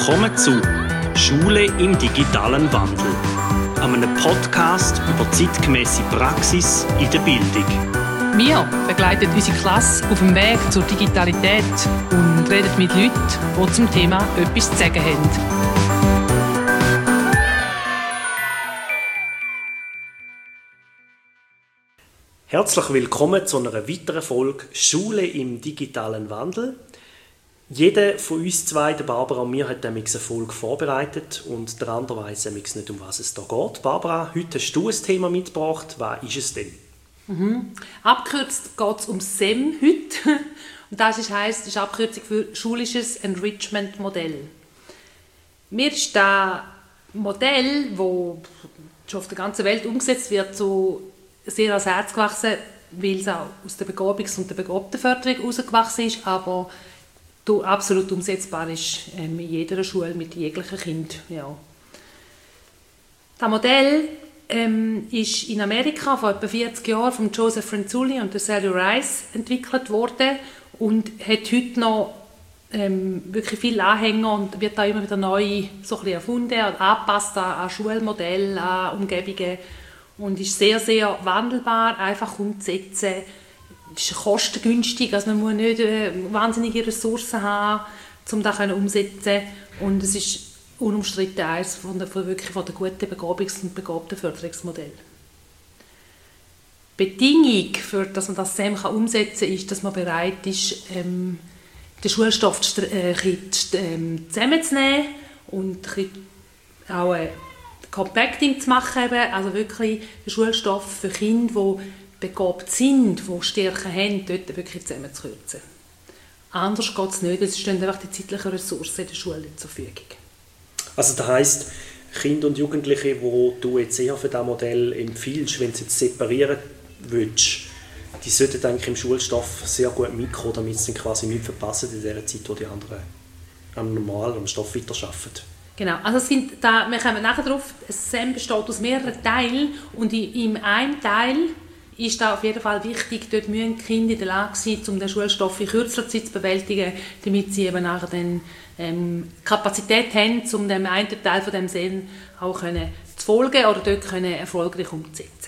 Willkommen zu «Schule im digitalen Wandel», einem Podcast über zeitgemäße Praxis in der Bildung. Wir begleiten unsere Klasse auf dem Weg zur Digitalität und reden mit Leuten, die zum Thema etwas zu sagen haben. Herzlich willkommen zu einer weiteren Folge «Schule im digitalen Wandel». Jeder von uns zwei, der Barbara und mir, hat eine Folge vorbereitet und der andere weiss nicht, um was es da geht. Barbara, heute hast du ein Thema mitgebracht. Was ist es denn? Abgekürzt geht es um SEM heute. Und das ist Abkürzung für Schulisches Enrichment Modell. Mir ist das Modell, das schon auf der ganzen Welt umgesetzt wird, so sehr ans Herz gewachsen, weil es auch aus der Begabungs- und der Begabtenförderung herausgewachsen ist, aber absolut umsetzbar ist in jeder Schule mit jeglichen Kind. Ja. Das Modell ist in Amerika vor etwa 40 Jahren von Joseph Renzulli und Sally Rice entwickelt worden und hat heute noch wirklich viele Anhänger und wird da immer wieder neu so ein bisschen erfunden und angepasst an Schulmodelle, an Umgebungen und ist sehr, sehr wandelbar, einfach umzusetzen. Es ist kostengünstig, also man muss nicht wahnsinnige Ressourcen haben, um das umzusetzen. Und es ist unumstritten eines von der guten Begabungs- und Begabtenförderungsmodelle. Die Bedingung, für dass man das SEM umsetzen kann, ist, dass man bereit ist, den Schulstoff zusammenzunehmen und auch Compacting zu machen. Also wirklich den Schulstoff für Kinder, die begabt sind, die Stärken haben, dort wirklich zusammenzukürzen. Anders geht es nicht, es stehen einfach die zeitlichen Ressourcen in der Schule zur Verfügung. Also das heisst, Kinder und Jugendliche, die du jetzt eher für dieses Modell empfiehlst, wenn du jetzt separieren willst, die sollten eigentlich im Schulstoff sehr gut mitkommen, damit sie quasi nicht verpassen in der Zeit, wo die anderen am Stoff weiterarbeiten. Genau, also wir kommen nachher darauf, das SEM besteht aus mehreren Teilen und in einem Teil ist da auf jeden Fall wichtig, dort müssen die Kinder in der Lage sein, um den Schulstoff in kürzerer Zeit zu bewältigen, damit sie eben nachher dann Kapazität haben, um dem einen Teil von dem SEM auch zu folgen oder dort erfolgreich umzusetzen.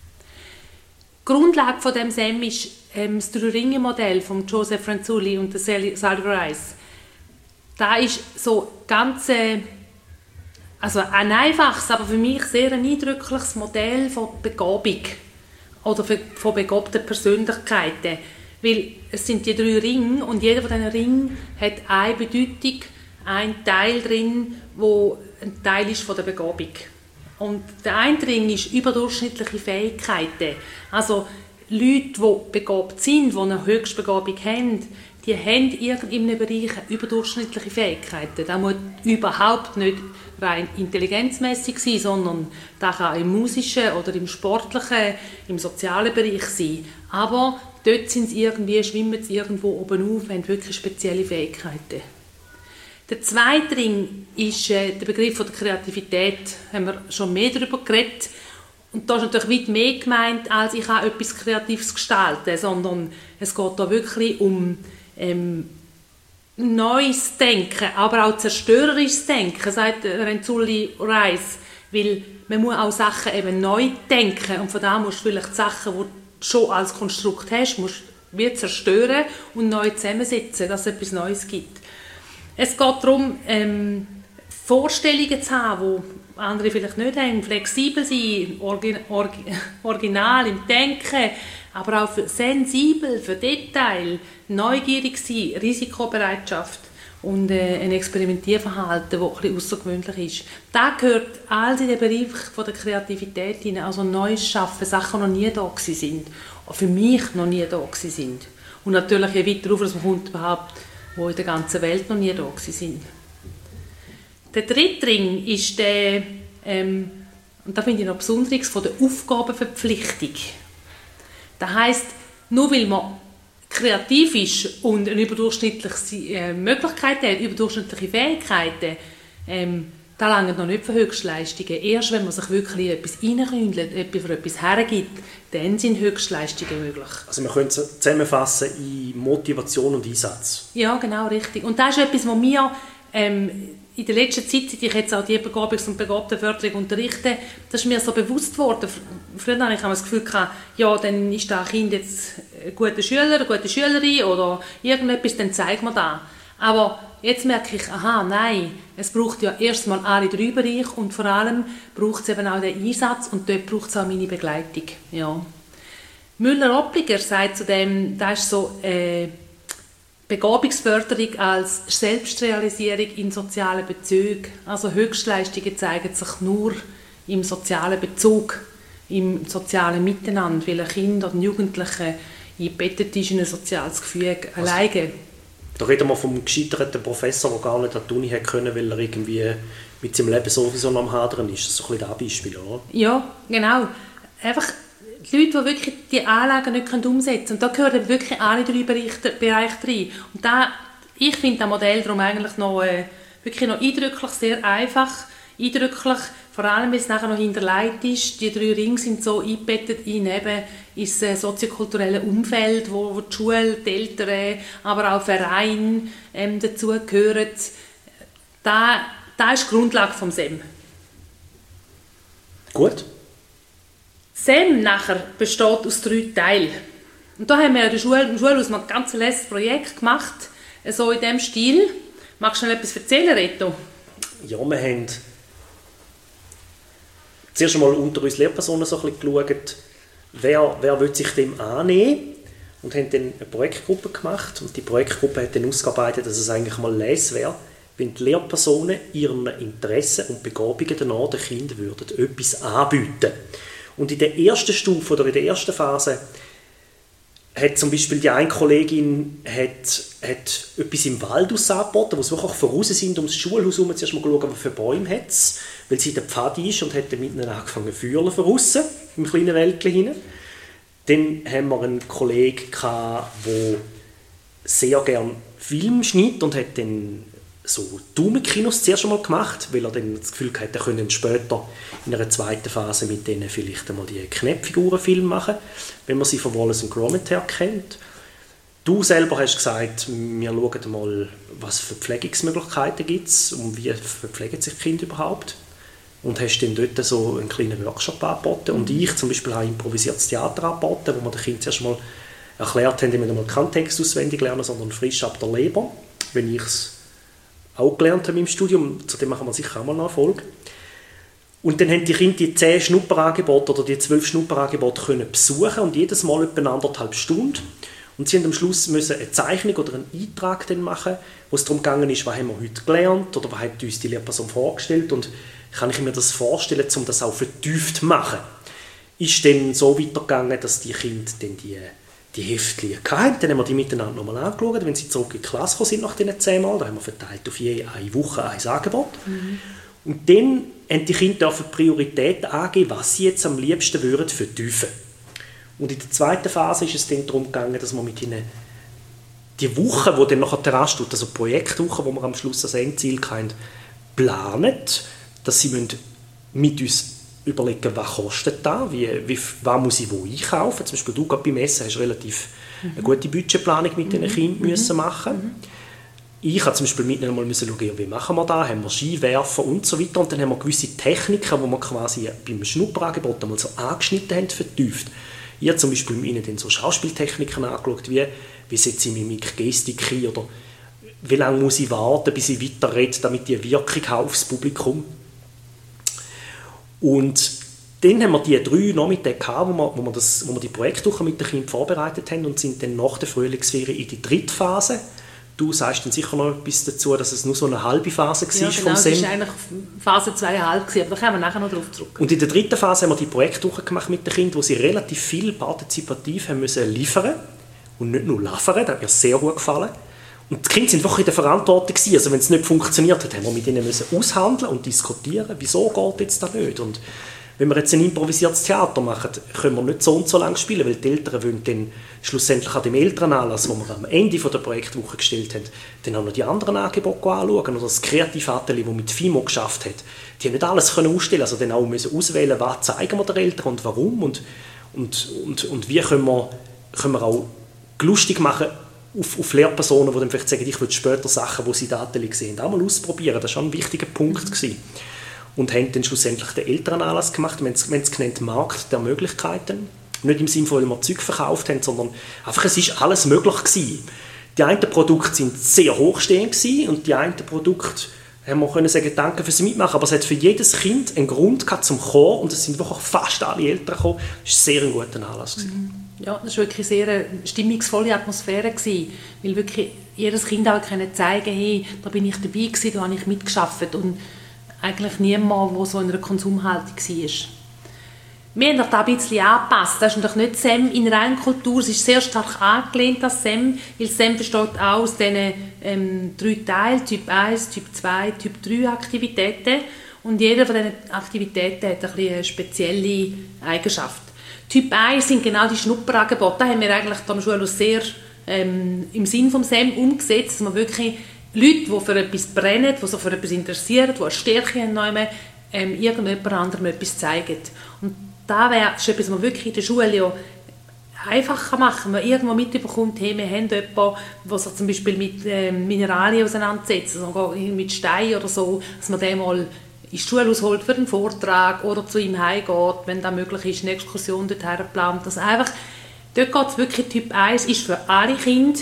Die Grundlage von dem SEM ist das Drei-Ringe-Modell von Joseph Renzulli und Sally Rice. Da ist so ganz also ein einfaches, aber für mich sehr ein eindrückliches Modell von Begabung oder von begabten Persönlichkeiten. Weil es sind die 3 Ringe und jeder von diesen Ringen hat eine Bedeutung, ein Teil drin, wo ein Teil ist von der Begabung. Und der eine Ring ist überdurchschnittliche Fähigkeiten. Also Leute, die begabt sind, die eine Höchstbegabung haben, die haben in einem Bereich überdurchschnittliche Fähigkeiten. Das muss überhaupt nicht rein intelligenzmässig sein, sondern das kann im musischen oder im sportlichen, im sozialen Bereich sein. Aber dort schwimmen sie irgendwo oben auf, haben wirklich spezielle Fähigkeiten. Der zweite Ring ist der Begriff der Kreativität. Da haben wir schon mehr darüber geredet. Und da ist natürlich weit mehr gemeint, als ich kann etwas Kreatives gestalten, sondern es geht da wirklich um neues Denken, aber auch zerstörerisches Denken, sagt Renzulli Rice, weil man muss auch Sachen eben neu denken und von da musst du vielleicht Sachen, die du schon als Konstrukt hast, musst du zerstören und neu zusammensetzen, dass es etwas Neues gibt. Es geht darum, Vorstellungen zu haben, die andere vielleicht nicht haben, flexibel sein, original im Denken, aber auch sensibel für Detail, neugierig sein, Risikobereitschaft und ein Experimentierverhalten, das ein bisschen außergewöhnlich ist. Das gehört alles in den Bereich der Kreativität hinein, also Neues schaffen, Sachen, die noch nie da sind, für mich noch nie da sind. Und natürlich je weiter rauf, man kommt überhaupt, die in der ganzen Welt noch nie da sind. Der dritte Ring ist der, und da finde ich noch Besonderes, von der Aufgabenverpflichtung. Das heisst, nur weil man kreativ ist und eine überdurchschnittliche Möglichkeit hat, überdurchschnittliche Fähigkeiten, da langt noch nicht für Höchstleistungen. Erst wenn man sich wirklich etwas reinkündelt, für etwas hergibt, dann sind Höchstleistungen möglich. Also man könnte es zusammenfassen in Motivation und Einsatz. Ja, genau, richtig. Und das ist etwas, was wir in der letzten Zeit, seit ich jetzt auch die Begabungs- und Begabtenförderung unterrichte, das ist mir so bewusst geworden. Früher hatte ich das Gefühl, ja, dann ist das Kind jetzt ein guter Schüler, eine gute Schülerin oder irgendetwas, dann zeigt man das. Aber jetzt merke ich, aha, nein, es braucht ja erstmal alle drei Bereiche und vor allem braucht es eben auch den Einsatz und dort braucht es auch meine Begleitung. Ja. Müller-Oppliger sagt zu dem, das ist so Begabungsförderung als Selbstrealisierung in sozialen Bezügen. Also Höchstleistungen zeigen sich nur im sozialen Bezug, im sozialen Miteinander, weil ein Kind oder ein Jugendlicher eingebettet ist in ein soziales Gefüge alleine. Da reden wir vom gescheiterten Professor, der gar nicht an die Uni hätte können, weil er irgendwie mit seinem Leben sowieso noch am Hadern ist. Das ist so ein bisschen das Beispiel, oder? Ja, genau. Einfach die Leute, die wirklich die Anlagen nicht umsetzen können. Und da gehören wirklich alle drei Bereiche rein. Und da, ich finde das Modell darum eigentlich noch, wirklich noch eindrücklich, sehr einfach, eindrücklich, vor allem, weil es nachher noch hinterlegt ist. Die 3 Ringe sind so eingebettet in eben ins soziokulturelle Umfeld, wo die Schule, die Eltern, aber auch Vereine dazugehören. Das ist die Grundlage des SEM. Gut. SEM nachher besteht aus 3 Teilen. Und da haben wir in der Schule ein ganz letztes Projekt gemacht, so in diesem Stil. Magst du noch etwas erzählen, Reto? Ja, wir haben zuerst einmal unter uns Lehrpersonen so ein bisschen geschaut, wer will sich dem annehmen, und haben dann eine Projektgruppe gemacht. Und die Projektgruppe hat dann ausgearbeitet, dass es eigentlich mal les wäre, wenn die Lehrpersonen ihren Interessen und Begabungen danach den Kindern würden etwas anbieten. Und in der ersten Stufe oder in der ersten Phase hat zum Beispiel die eine Kollegin hat etwas im Wald angeboten, wo sie wirklich voraus sind, ums Schulhaus herum zuerst mal schauen, was für Bäume hat es, weil sie in der Pfade ist, und hat dann mit ihnen angefangen zu fühlen voraus, im kleinen Wäldchen hinein. Dann haben wir einen Kollegen gehabt, der sehr gerne Film schneidet und hat dann so Daumenkinos zuerst einmal gemacht, weil er dann das Gefühl hatte, er könne später in einer zweiten Phase mit denen vielleicht einmal die Knäppfigurenfilme machen, wenn man sie von Wallace und Gromit her kennt. Du selber hast gesagt, wir schauen mal, was für Pflegungsmöglichkeiten gibt es und wie verpflegen sich Kinder überhaupt. Und hast dann dort so einen kleinen Workshop angeboten. Und ich zum Beispiel habe improvisiertes Theater angeboten, wo wir den Kindern zuerst mal erklärt haben, die müssen mal keinen Text auswendig lernen, sondern frisch ab der Leber, wenn ich es auch gelernt habe im Studium. Zu dem machen wir sicher auch mal eine Folge. Und dann haben die Kinder die 10 Schnupperangebote oder die 12 Schnupperangebote können besuchen und jedes Mal etwa 1,5 Stunden. Und sie haben am Schluss müssen eine Zeichnung oder einen Eintrag dann machen, wo es darum gegangen ist, was haben wir heute gelernt oder was hat uns die Lehrperson vorgestellt und kann ich mir das vorstellen, um das auch vertieft zu machen. Ist dann so weitergegangen, dass die Kinder dann die Heftchen hatten. Dann haben wir die miteinander nochmal angeschaut, wenn sie zurück in die Klasse gekommen sind nach diesen 10 Mal. Da haben wir verteilt auf je eine Woche ein Angebot. Mhm. Und dann haben die Kinder Prioritäten angeben, was sie jetzt am liebsten würden vertiefen. Und in der zweiten Phase ist es dann darum gegangen, dass wir mit ihnen die Woche, die dann nachher ansteht, also die Projektwoche, wo wir am Schluss das Endziel haben, planen, dass sie mit uns überlegen, was kostet das, was muss ich wo einkaufen. Zum Beispiel du gerade beim Essen hast relativ eine gute Budgetplanung mit den Kindern müssen machen. Ich habe zum Beispiel mit ihnen mal schauen, wie machen wir das, haben wir Skiwerfer und so weiter. Und dann haben wir gewisse Techniken, die wir quasi beim Schnupperangebot einmal so angeschnitten haben, vertieft. Ich habe zum Beispiel mit ihnen dann so Schauspieltechniken angeschaut, wie setze ich Mimik, Gestik ein oder wie lange muss ich warten, bis ich weiterrede, damit die Wirkung habe aufs Publikum. Und dann haben wir die 3 Nachmittage gehabt, wo wir die Projektwoche mit den Kindern vorbereitet haben und sind dann nach der Frühlingsferien in die 3. Phase. Du sagst dann sicher noch etwas dazu, dass es nur so eine halbe Phase war ja, genau, vom SEM. Es war eigentlich Phase 2,5, aber da kommen wir nachher noch darauf zurück. Und in der 3. Phase haben wir die Projektwoche gemacht mit den Kindern, wo sie relativ viel partizipativ haben müssen liefern und nicht nur liefern, das hat mir sehr gut gefallen. Und die Kinder waren wirklich in der Verantwortung gewesen. Also wenn es nicht funktioniert hat, haben wir mit ihnen müssen aushandeln und diskutieren, wieso geht jetzt das nicht. Und wenn wir jetzt ein improvisiertes Theater machen, können wir nicht so und so lange spielen, weil die Eltern wollen dann schlussendlich an dem Elternanlass, den wir am Ende der Projektwoche gestellt haben, dann auch noch die anderen Angebote anschauen. Oder das Kreativatelier, das mit FIMO geschafft hat, die haben nicht alles können ausstellen, also dann auch müssen auswählen, was zeigen wir den Eltern und warum und wie können wir auch lustig machen, auf Lehrpersonen, die dann vielleicht sagen, ich will später Sachen, die sie Daten sehen, auch mal ausprobieren. Das war schon ein wichtiger Punkt gewesen. Und haben dann schlussendlich den Elternanlass gemacht, wir haben es genannt Markt der Möglichkeiten. Nicht im Sinne von, weil wir Zeug verkauft haben, sondern einfach, es ist alles möglich gewesen. Die einen Produkte waren sehr hochstehend gewesen, und die einen Produkte haben wir können sagen, danke fürs Mitmachen, aber es hat für jedes Kind einen Grund gehabt zum Kommen, und es sind wirklich fast alle Eltern gekommen. Das war sehr ein guter Anlass gewesen. Ja, das war wirklich eine sehr stimmungsvolle Atmosphäre gewesen, weil wirklich jedes Kind auch zeigen konnte, hey, da bin ich dabei gewesen, da habe ich mitgearbeitet, und eigentlich niemand, der so in einer Konsumhaltung war. Wir haben das ein bisschen angepasst. Das ist natürlich nicht SEM in reiner Kultur. Es ist sehr stark angelehnt an SEM, weil SEM besteht auch aus diesen 3 Teilen, Typ 1, Typ 2, Typ 3 Aktivitäten. Und jede von diesen Aktivitäten hat eine spezielle Eigenschaft. Typ 1 sind genau die Schnupperangebote. Da haben wir eigentlich am Schulhaus sehr im Sinn vom SEM umgesetzt, dass man wirklich Leute, die für etwas brennen, die sich für etwas interessieren, die eine Stärke haben, irgendjemand anderem etwas zeigen. Und das ist etwas, was man wirklich in der Schule ja einfacher machen, wenn man irgendwo mitbekommt, hey, wir haben jemanden, der sich zum Beispiel mit Mineralien auseinandersetzt, also mit Steinen oder so, dass man den mal ins Schulhaus holt für einen Vortrag oder zu ihm heimgeht, wenn das möglich ist, eine Exkursion dorthin plant. Also einfach, dort geht es wirklich, Typ 1 ist für alle Kinder,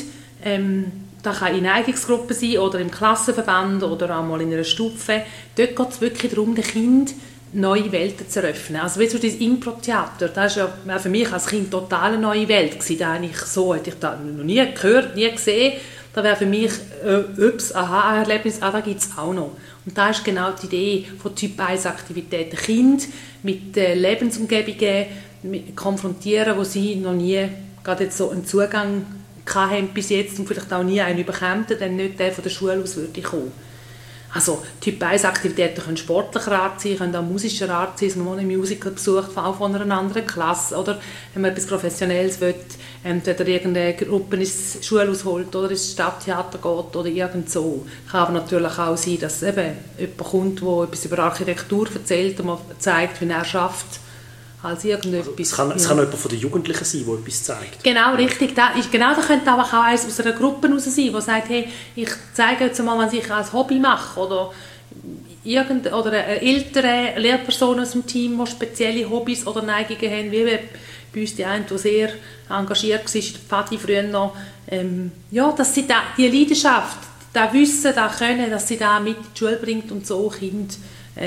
das kann in Eignungsgruppen sein oder im Klassenverband oder auch mal in einer Stufe. Dort geht es wirklich darum, den Kindern neue Welten zu eröffnen. Also wie so das Impro-Theater, das war ja für mich als Kind total eine neue Welt gewesen. Da hätte ich das noch nie gehört, nie gesehen. Da wäre für mich Aha-Erlebnis, das gibt es auch noch. Und da ist genau die Idee von Typ 1 Aktivitäten. Kinder mit Lebensumgebungen konfrontieren, wo sie noch nie gerade jetzt so einen Zugang hatten bis jetzt und vielleicht auch nie einen bekommen, dann nicht der von der Schule aus würde kommen. Also Typ 1 Aktivitäten können sportlicher Art sein, können auch musischer Art sein, dass man ein Musical besucht, auch von einer anderen Klasse, oder wenn man etwas Professionelles will, entweder irgendeine Gruppe ins Schulhaus holt oder ins Stadttheater geht oder irgend so. Kann aber natürlich auch sein, dass eben jemand kommt, der etwas über Architektur erzählt und man zeigt, wie er schafft. Also irgendetwas. Es kann jemand von den Jugendlichen sein, der etwas zeigt. Genau, richtig. Da könnte aber auch eines aus einer Gruppe heraus sein, der sagt, hey, ich zeige jetzt mal, was ich als Hobby mache. Oder eine ältere Lehrperson aus dem Team, die spezielle Hobbys oder Neigungen haben, wie bei uns die eine, die sehr engagiert war, in der Pfadi früher noch. Dass sie die Leidenschaft, das Wissen, das Können, dass sie da mit in die Schule bringt und so Kinder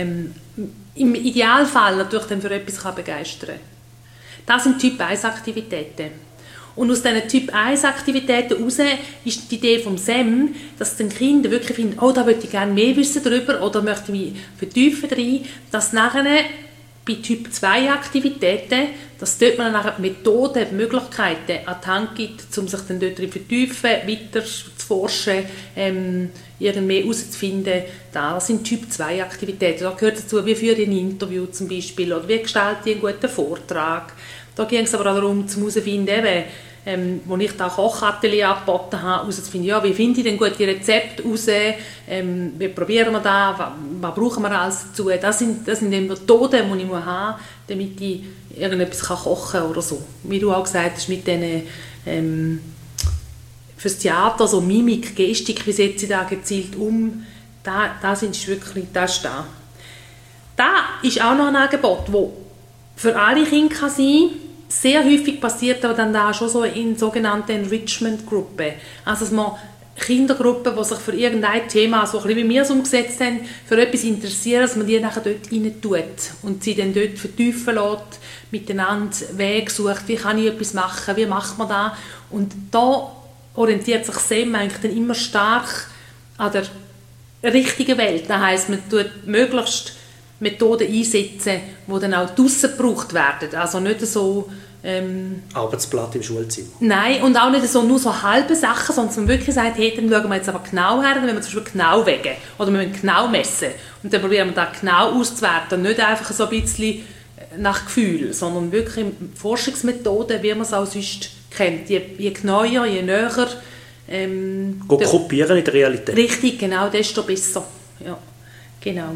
im Idealfall natürlich dann für etwas begeistern kann. Das sind Typ 1 Aktivitäten. Und aus diesen Typ 1 Aktivitäten heraus ist die Idee vom SEM, dass die Kinder wirklich finden, oh, da möchte ich gerne mehr wissen darüber oder möchte mich vertiefen rein, dass nachher bei Typ 2 Aktivitäten, dass dort man nachher Methoden, Möglichkeiten an die Hand gibt, um sich dann dort zu vertiefen, weiter zu forschen, irgendwie herauszufinden. Das sind Typ 2 Aktivitäten. Da gehört dazu, wie führe ich ein Interview zum Beispiel oder wie gestalte ich einen guten Vortrag. Da ging es aber auch darum, herauszufinden, wo ich da Kochatelier angeboten habe, herauszufinden, ja, wie finde ich denn gute Rezepte raus, wie probieren wir das, was brauchen wir alles dazu. Das sind die Methoden, die ich haben muss, damit ich irgendetwas kochen kann oder so. Wie du auch gesagt hast, mit diesen fürs Theater, so Mimik, Gestik, wie setze ich da gezielt um, das ist wirklich, das ist da. Da ist auch noch ein Angebot, das für alle Kinder sein kann. Sehr häufig passiert aber dann da schon so in sogenannten Enrichment-Gruppen. Also dass man Kindergruppen, die sich für irgendein Thema, so ein bisschen wie wir es umgesetzt haben, für etwas interessieren, dass man die nachher dort rein tut und sie dann dort vertiefen lässt, miteinander Wege sucht, wie kann ich etwas machen, wie macht man das. Und da orientiert sich SEM eigentlich dann immer stark an der richtigen Welt. Das heisst, man tut möglichst Methoden einsetzen, die dann auch draussen gebraucht werden. Also nicht so Arbeitsblatt im Schulzimmer. Nein, und auch nicht so, nur so halbe Sachen, sondern dass man wirklich sagt, hey, dann schauen wir jetzt aber genau her, dann müssen wir zum Beispiel genau wägen oder wir müssen genau messen. Und dann probieren wir das genau auszuwerten. Nicht einfach so ein bisschen nach Gefühl, sondern wirklich Forschungsmethoden, wie man es auch sonst kennt. Je genauer, je näher. Kopieren in der Realität. Richtig, genau, desto besser. Ja, genau.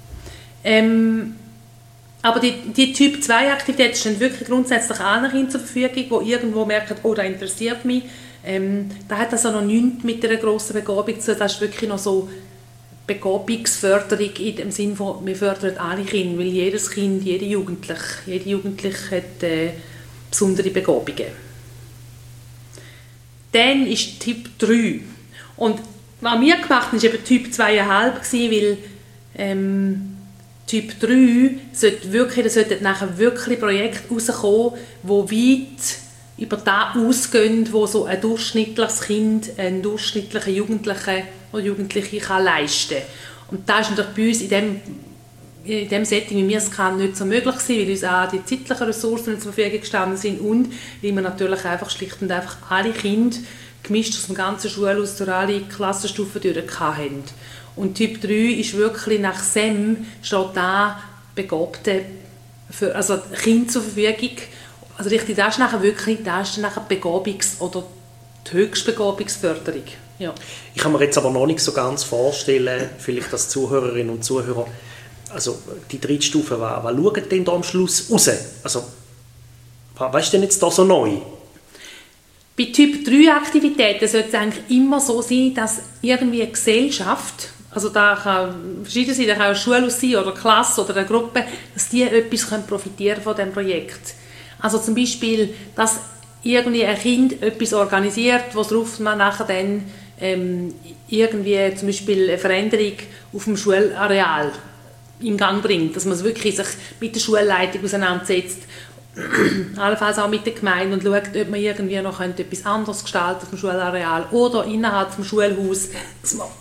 Aber die Typ-2-Aktivität stehen wirklich grundsätzlich allen Kindern zur Verfügung, die irgendwo merken, oh, das interessiert mich, Da hat also noch nichts mit einer grossen Begabung zu tun. Das ist wirklich noch so Begabungsförderung in dem Sinne von, wir fördern alle Kinder, weil jedes Kind, jede Jugendliche hat besondere Begabungen. Dann ist Typ 3. Und was wir gemacht haben, war eben Typ 2,5, weil Typ 3 sollten nachher wirklich Projekte rauskommen, die weit über das ausgehen, was so ein durchschnittliches Kind, ein durchschnittlicher Jugendlicher oder Jugendliche kann leisten kann. Und das ist natürlich bei uns in dem Setting, wie wir es kennen, nicht so möglich gewesen, weil uns auch die zeitlichen Ressourcen zur Verfügung gestanden sind und weil wir natürlich einfach schlicht und einfach alle Kinder gemischt aus dem ganzen Schulhaus durch alle Klassenstufen durch hatten. Und Typ 3 ist wirklich nach SEM steht da Begabte, also Kinder zur Verfügung. Also richtig, das ist nachher wirklich oder die Höchstbegabungsförderung. Ja. Ich kann mir jetzt aber noch nicht so ganz vorstellen, vielleicht als Zuhörerinnen und Zuhörer, also die Drittstufe, was schauen denn da am Schluss raus? Also, was ist denn jetzt da so neu? Bei Typ 3 Aktivitäten sollte es eigentlich immer so sein, dass irgendwie eine Gesellschaft, also da kann verschieden sein, da kann ein Schulhaus sein oder eine Klasse oder eine Gruppe, dass die etwas profitieren von diesem Projekt. Also zum Beispiel, dass irgendwie ein Kind etwas organisiert, worauf man nachher dann irgendwie zum Beispiel eine Veränderung auf dem Schulareal in Gang bringt, dass man sich wirklich mit der Schulleitung auseinandersetzt, allenfalls auch mit der Gemeinde und schaut, ob man irgendwie noch etwas anderes gestalten auf dem Schulareal oder innerhalb des Schulhauses, dass man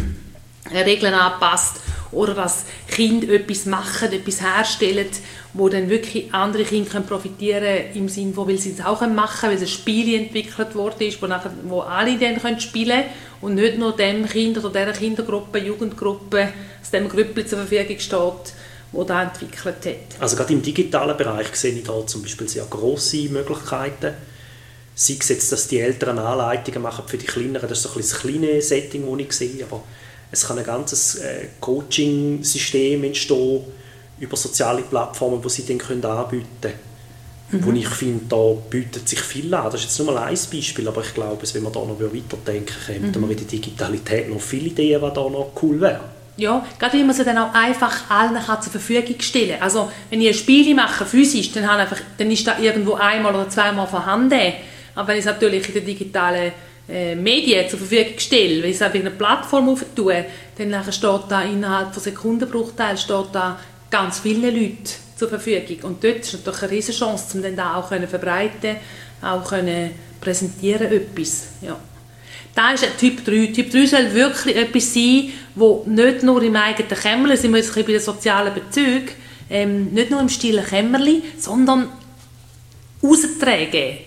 Regeln anpasst oder dass Kinder etwas machen, etwas herstellen, wo dann wirklich andere Kinder profitieren können, im Sinne von, weil sie es auch machen können, weil ein Spiel entwickelt worden ist, wo alle dann spielen können und nicht nur dem Kind oder dieser Kindergruppe, Jugendgruppe, aus dem Grüppel zur Verfügung steht, das das entwickelt hat. Also gerade im digitalen Bereich sehe ich da zum Beispiel sehr grosse Möglichkeiten. Sei es jetzt, dass die Eltern Anleitungen machen für die Kleineren, das ist so ein bisschen das kleine Setting, das ich sehe, aber es kann ein ganzes Coaching-System entstehen über soziale Plattformen, die sie dann anbieten können. Wo ich finde, da bietet sich viel an. Das ist jetzt nur mal ein Beispiel, aber ich glaube, wenn wir da noch weiterdenken, könnten wir in der Digitalität noch viele Ideen, die da noch cool wären. Ja, gerade weil man sie dann auch einfach allen zur Verfügung stellen kann. Also, wenn ich ein Spiel mache, physisch, dann ist das irgendwo einmal oder zweimal vorhanden. Aber wenn ich es natürlich in den digitalen Medien zur Verfügung stelle, wenn ich es auf eine Plattform aufzutue, dann steht da innerhalb von Sekundenbruchteilen ganz viele Leute zur Verfügung. Und dort ist natürlich eine riesige Chance, um dann da auch verbreiten, auch präsentieren etwas. Ja. Das ist ein Typ 3. Typ 3 soll wirklich etwas sein, das nicht nur im eigenen Kämmerlein, sind wir jetzt bei den sozialen Bezügen, nicht nur im stillen Kämmerlein, sondern raustragen,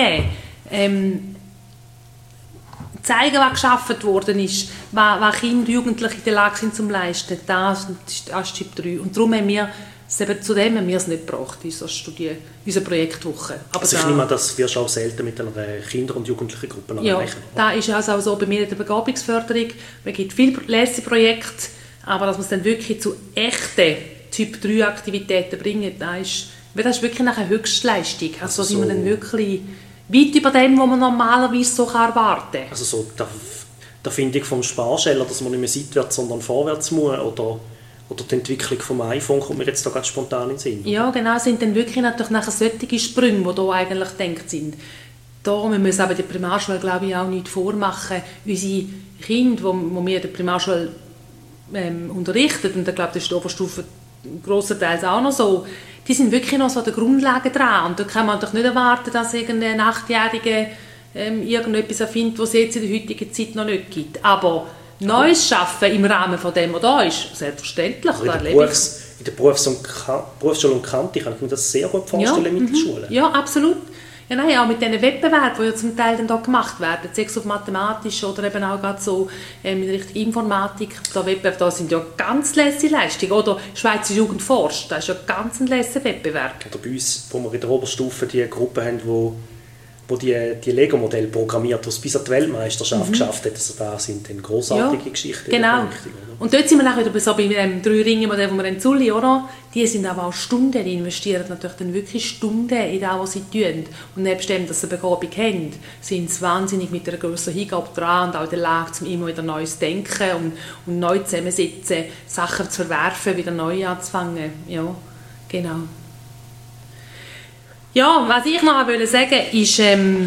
zeigen, was geschaffen worden ist, was Kinder und Jugendliche in der Lage sind zu leisten. Das ist Typ 3. Und darum haben wir zu dem haben wir es nicht gebracht, unsere Projektwoche. Aber also ich nehme an, das wirst du auch selten mit einer Kinder- und Jugendlichen-Gruppe erreichen. Ja, das ist also auch so bei mir in der Begabungsförderung. Es gibt viele Leseprojekte, aber dass man es dann wirklich zu echten Typ-3-Aktivitäten bringt, das ist wirklich eine Höchstleistung. Also sind wir dann wirklich weit über dem, was man normalerweise so erwarten kann. Also so die Erfindung vom Sparscheller, dass man nicht mehr seitwärts, sondern vorwärts muss, oder die Entwicklung vom iPhone kommt mir jetzt da ganz spontan in den Sinn. Ja, genau, es sind dann wirklich natürlich nachher solche Sprünge, die hier eigentlich gedacht sind. Da müssen wir aber der Primarschule, glaube ich, auch nicht vormachen. Unsere Kinder, die wir in der Primarschule unterrichten, und ich glaube, das ist die Oberstufe grossenteils auch noch so, die sind wirklich noch so an der Grundlage dran. Und da kann man doch nicht erwarten, dass irgendein 8-Jähriger irgendetwas erfindet, was es jetzt in der heutigen Zeit noch nicht gibt. Aber Neues schaffen im Rahmen von dem, was da ist, selbstverständlich. Also in der Berufsschule und Kante kann ich mir das sehr gut vorstellen mit der Schule. Ja, absolut. Ja, nein, auch mit diesen Wettbewerben, die ja zum Teil dann da gemacht werden, sei es auf mathematisch oder eben auch gerade so in Richtung Informatik, da sind ja ganz lässige Leistungen. Oder Schweizer Jugend forscht, das ist ja ganz ein lässiger Wettbewerb. Oder bei uns, wo wir in der Oberstufe die Gruppe haben, wo die Lego-Modelle programmiert, die es bis an die Weltmeisterschaft geschafft hat. Also da sind dann grossartige Geschichten. Genau. Richtig, und dort sind wir auch wieder so bei dem 3-Ringe-Modell, wo wir in Zulli, oder? Die sind aber auch Stunden, die investieren natürlich dann wirklich Stunden in das, was sie tun. Und nebst dem, dass sie eine Begabung haben, sind sie wahnsinnig mit einer grossen Hingabe dran und auch in der Lage, zum immer wieder Neues denken und neu zusammensetzen, Sachen zu verwerfen, wieder neu anzufangen. Ja, genau. Ja, was ich noch sagen wollte, ist,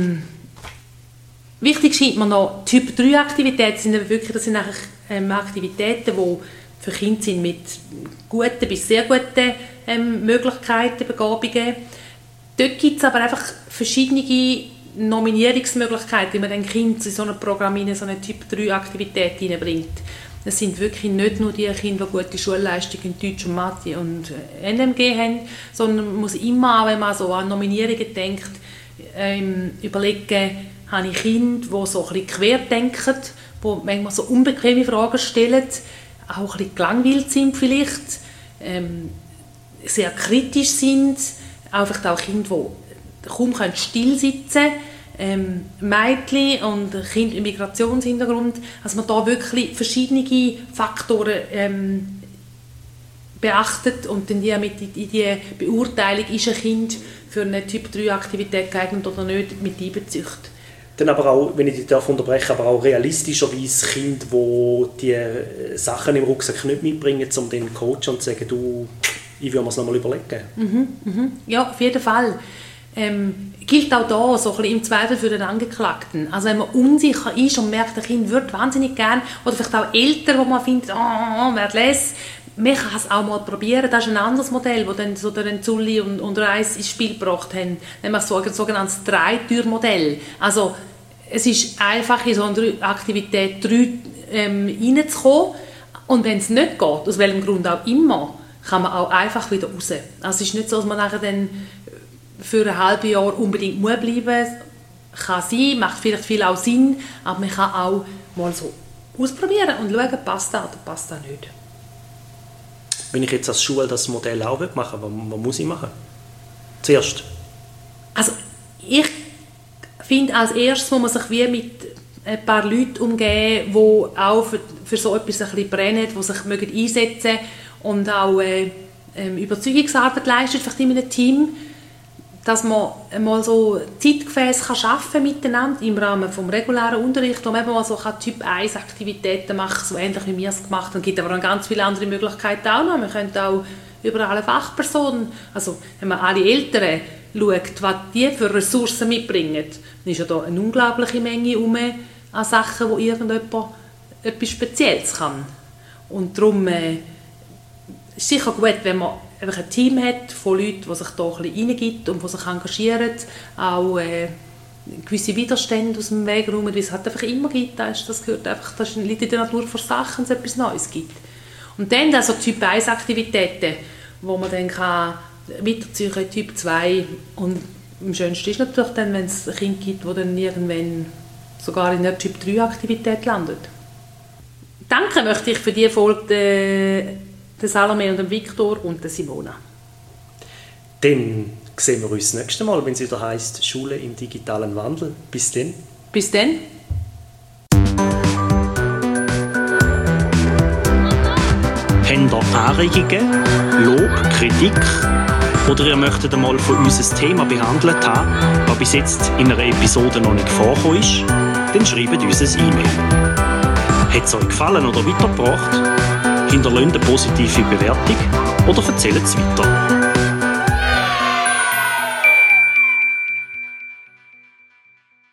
wichtig scheint mir noch, Typ 3 Aktivitäten sind wirklich, das sind eigentlich Aktivitäten, die für Kinder sind mit guten bis sehr guten Möglichkeiten, Begabungen. Dort gibt es aber einfach verschiedene Nominierungsmöglichkeiten, wie man ein Kind in so ein Programm in so eine Typ 3 Aktivität hineinbringt. Es sind wirklich nicht nur die Kinder, die gute Schulleistungen in Deutsch und Mathe und NMG haben, sondern man muss immer, wenn man so an Nominierungen denkt, überlegen, habe ich Kinder, die so ein bisschen querdenken, die manchmal so unbequeme Fragen stellen, auch ein bisschen gelangweilt sind vielleicht, sehr kritisch sind, einfach auch Kinder, die kaum still sitzen können, Mädchen und Kinder mit Migrationshintergrund, also man da wirklich verschiedene Faktoren beachtet und dann in die Beurteilung, ist ein Kind für eine Typ-3-Aktivität geeignet oder nicht, mit einbezieht. Dann aber auch, wenn ich dich unterbrechen darf, aber auch realistischerweise Kinder, die die Sachen im Rucksack nicht mitbringen, um den Coach und zu sagen, du, ich würde mir es nochmal überlegen. Ja, auf jeden Fall. Gilt auch da so ein bisschen im Zweifel für den Angeklagten. Also wenn man unsicher ist und merkt, ein Kind würde wahnsinnig gerne, oder vielleicht auch Eltern, wo man findet, wer lässt, man kann es auch mal probieren. Das ist ein anderes Modell, das dann so der Zulli und Reis ins Spiel gebracht haben. Nämlich ein sogenanntes 3-Tür-Modell. Also es ist einfach in so eine Aktivität 3 reinzukommen. Und wenn es nicht geht, aus welchem Grund auch immer, kann man auch einfach wieder raus. Also es ist nicht so, dass man nachher dann für ein halbes Jahr unbedingt muss bleiben. Kann sein, macht vielleicht viel auch Sinn, aber man kann auch mal so ausprobieren und schauen, passt das oder passt das nicht. Wenn ich jetzt als Schule das Modell auch machen will, was muss ich machen? Zuerst? Also ich finde, als erstes muss man sich wie mit ein paar Leuten umgeben, die auch für so etwas ein bisschen brennen, die sich einsetzen mögen und auch Überzeugungsarbeit leisten, vielleicht in einem Team, dass man mal so Zeitgefäße schaffen kann miteinander im Rahmen des regulären Unterrichts, wo man eben mal so Typ 1 Aktivitäten machen kann, so ähnlich wie wir es gemacht haben. Es gibt aber dann ganz viele andere Möglichkeiten auch noch. Man könnte auch über alle Fachpersonen, also wenn man alle Eltern schaut, was die für Ressourcen mitbringen, dann ist ja da eine unglaubliche Menge an Sachen, wo irgendjemand etwas Spezielles kann. Und darum ist es sicher gut, wenn man einfach ein Team hat von Leuten, die sich da ein bisschen reingibt und die sich engagieren, auch gewisse Widerstände aus dem Weg räumen, wie es halt einfach immer gibt. Das gehört einfach, das liegt in der Natur der Sache, wenn es etwas Neues gibt. Und dann also Typ 1 Aktivitäten, wo man dann kann weiterziehen kann, Typ 2. Und am schönsten ist natürlich dann, wenn es ein Kind gibt, das dann irgendwann sogar in einer Typ 3 Aktivität landet. Danke möchte ich für diese Folge der Salome und dem Viktor und der Simona. Dann sehen wir uns das nächste Mal, wenn es wieder heisst Schule im digitalen Wandel. Bis dann. Bis dann. Habt ihr Anregungen, Lob, Kritik oder ihr möchtet einmal von uns ein Thema behandelt haben, das bis jetzt in einer Episode noch nicht vorgekommen ist, dann schreibt uns ein E-Mail. Hat es euch gefallen oder weitergebracht? Hinterlasst eine positive Bewertung oder erzählt es weiter.